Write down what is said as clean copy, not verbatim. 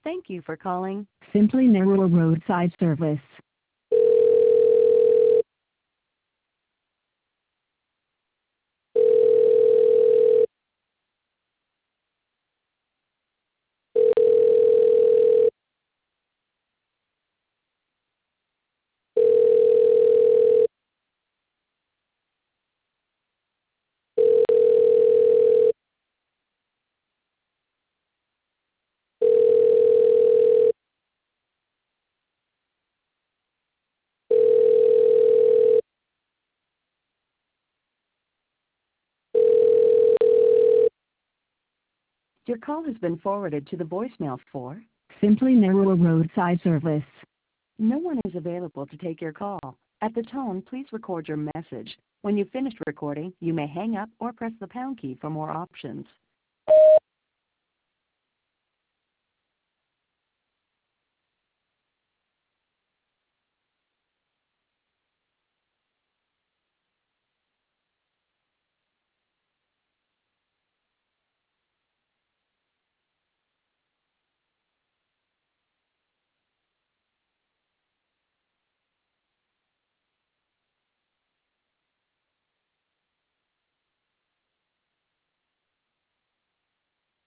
Thank you for calling Simply Narrow Roadside Service. Your call has been forwarded to the voicemail for Simply Narrow Roadside Service. No one is available to take your call. At the tone, please record your message. When you've finished recording, you may hang up or press the pound key for more options.